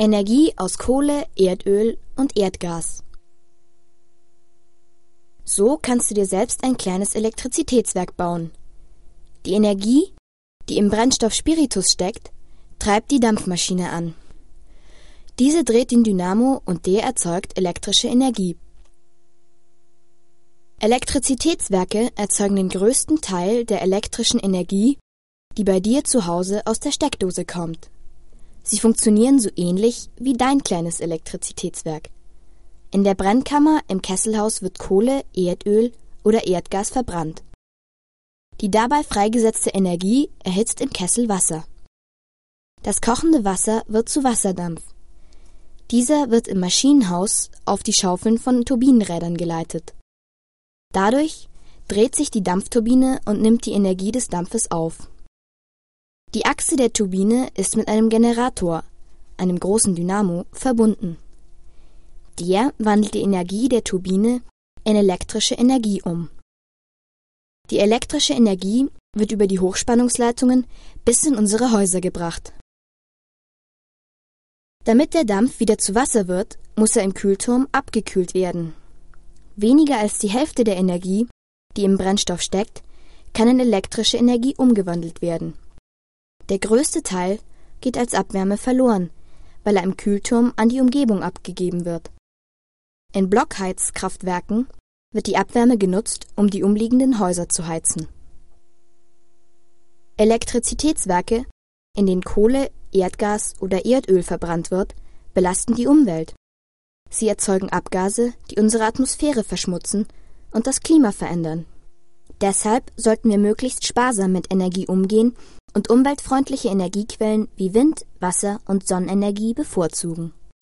Energie aus Kohle, Erdöl und Erdgas. So kannst du dir selbst ein kleines Elektrizitätswerk bauen. Die Energie, die im Brennstoff Spiritus steckt, treibt die Dampfmaschine an. Diese dreht den Dynamo und der erzeugt elektrische Energie. Elektrizitätswerke erzeugen den größten Teil der elektrischen Energie, die bei dir zu Hause aus der Steckdose kommt. Sie funktionieren so ähnlich wie dein kleines Elektrizitätswerk. In der Brennkammer im Kesselhaus wird Kohle, Erdöl oder Erdgas verbrannt. Die dabei freigesetzte Energie erhitzt im Kessel Wasser. Das kochende Wasser wird zu Wasserdampf. Dieser wird im Maschinenhaus auf die Schaufeln von Turbinenrädern geleitet. Dadurch dreht sich die Dampfturbine und nimmt die Energie des Dampfes auf. Die Achse der Turbine ist mit einem Generator, einem großen Dynamo, verbunden. Der wandelt die Energie der Turbine in elektrische Energie um. Die elektrische Energie wird über die Hochspannungsleitungen bis in unsere Häuser gebracht. Damit der Dampf wieder zu Wasser wird, muss er im Kühlturm abgekühlt werden. Weniger als die Hälfte der Energie, die im Brennstoff steckt, kann in elektrische Energie umgewandelt werden. Der größte Teil geht als Abwärme verloren, weil er im Kühlturm an die Umgebung abgegeben wird. In Blockheizkraftwerken wird die Abwärme genutzt, um die umliegenden Häuser zu heizen. Elektrizitätswerke, in denen Kohle, Erdgas oder Erdöl verbrannt wird, belasten die Umwelt. Sie erzeugen Abgase, die unsere Atmosphäre verschmutzen und das Klima verändern. Deshalb sollten wir möglichst sparsam mit Energie umgehen und umweltfreundliche Energiequellen wie Wind-, Wasser- und Sonnenenergie bevorzugen.